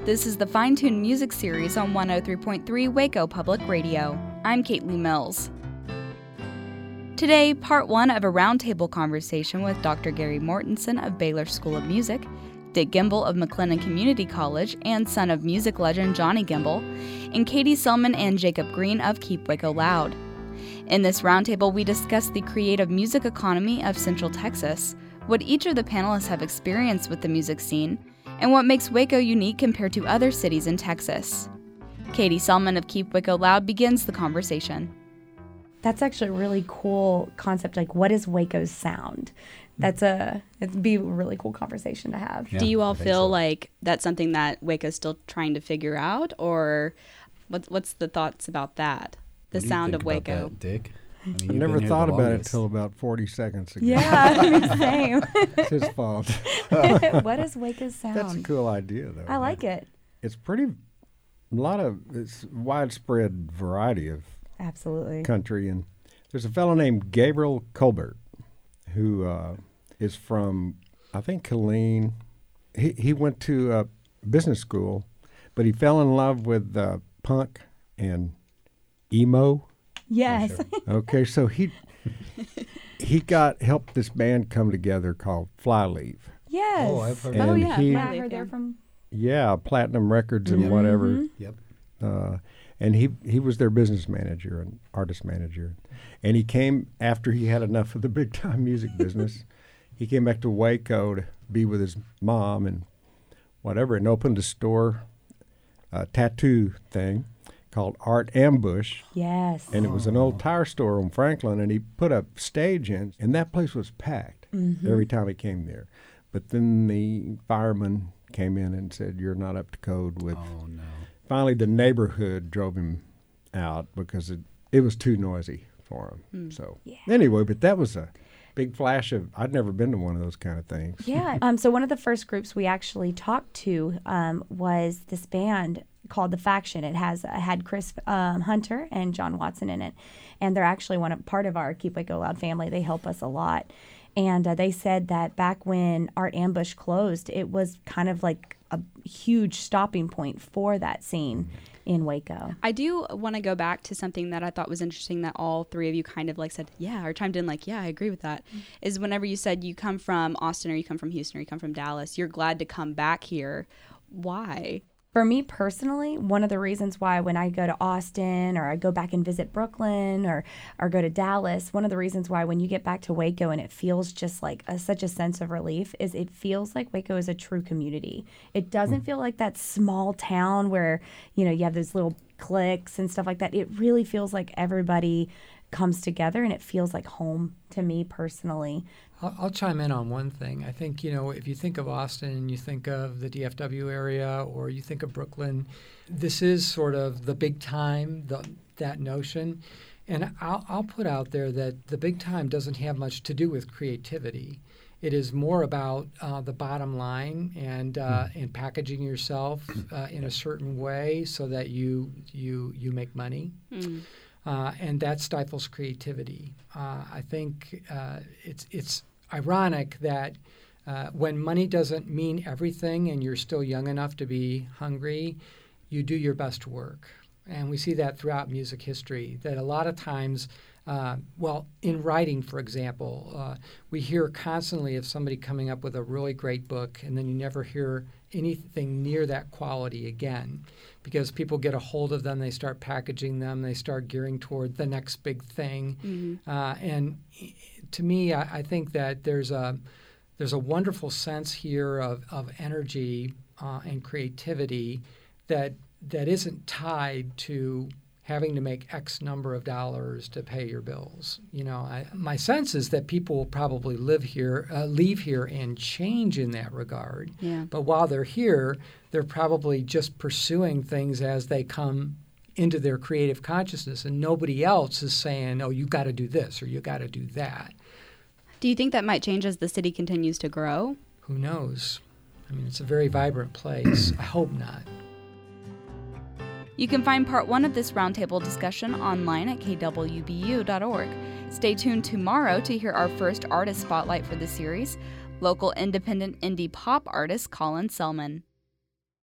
This is the Fine Tune Music Series on 103.3 Waco Public Radio. I'm Caitlin Mills. Today, part one of a roundtable conversation with Dr. Gary Mortensen of Baylor School of Music, Dick Gimbel of McLennan Community College and son of music legend Johnny Gimbel, and Katie Selman and Jacob Green of Keep Waco Loud. In this roundtable, we discuss the creative music economy of Central Texas, what each of the panelists have experienced with the music scene, and what makes Waco unique compared to other cities in Texas. Katie Selman of Keep Waco Loud begins the conversation. That's actually a really cool concept. Like, what is Waco's sound? It'd be a really cool conversation to have. Yeah, do you all feel like that's something that Waco's still trying to figure out, or what's the thoughts about that? The sound of Waco. That, Dick? I never thought about it till about 40 seconds ago. Yeah, same. It's his fault. What is Waco's sound? That's a cool idea, though. I like it. It's it's widespread variety of absolutely country. And there's a fellow named Gabriel Colbert who is from, I think, Killeen. He went to business school, but he fell in love with punk and emo. Yes. Sure. Okay, so he helped this band come together called Flyleaf. Yes. Oh, I've heard of that. Yeah, I heard they're from. Yeah, Platinum Records and whatever. Mm-hmm. Yep. And he was their business manager and artist manager. And he came after he had enough of the big time music business. He came back to Waco to be with his mom and whatever, and opened a store, a tattoo thing called Art Ambush. Yes. And it was an old tire store on Franklin, and he put a stage in, and that place was packed every time he came there. But then the fireman came in and said, "You're not up to code with." Oh, no. Finally, the neighborhood drove him out because it was too noisy for him. So anyway, but that was a big flash of, I'd never been to one of those kind of things. Yeah. So one of the first groups we actually talked to was this band called The Faction. It had Chris Hunter and John Watson in it, and they're actually part of our Keep Waco Loud family. They help us a lot, and they said that back when Art Ambush closed, it was kind of like a huge stopping point for that scene in Waco. I do want to go back to something that I thought was interesting that all three of you kind of like said, yeah, or chimed in like, yeah, I agree with that, is whenever you said you come from Austin or you come from Houston or you come from Dallas, you're glad to come back here. Why? For me personally, one of the reasons why when I go to Austin or I go back and visit Brooklyn or go to Dallas, one of the reasons why when you get back to Waco and it feels just like such a sense of relief is it feels like Waco is a true community. It doesn't feel like that small town where, you have those little cliques and stuff like that. It really feels like everybody comes together and it feels like home to me personally. I'll chime in on one thing. I think, if you think of Austin and you think of the DFW area or you think of Brooklyn, this is sort of the big time, that notion. And I'll put out there that the big time doesn't have much to do with creativity. It is more about the bottom line and packaging yourself in a certain way so that you make money. And that stifles creativity. I think it's ironic that when money doesn't mean everything and you're still young enough to be hungry, you do your best work. And we see that throughout music history, that a lot of times, in writing, for example, we hear constantly of somebody coming up with a really great book, and then you never hear anything near that quality again because people get a hold of them, they start packaging them, they start gearing toward the next big thing. And to me, I think that there's a wonderful sense here of energy and creativity that isn't tied to having to make X number of dollars to pay your bills. My sense is that people will probably leave here and change in that regard. Yeah. But while they're here, they're probably just pursuing things as they come into their creative consciousness, and nobody else is saying, "Oh, you got to do this or you got to do that." Do you think that might change as the city continues to grow? Who knows? I mean, it's a very vibrant place. I hope not. You can find part one of this roundtable discussion online at kwbu.org. Stay tuned tomorrow to hear our first artist spotlight for the series, local independent indie pop artist Colin Selman.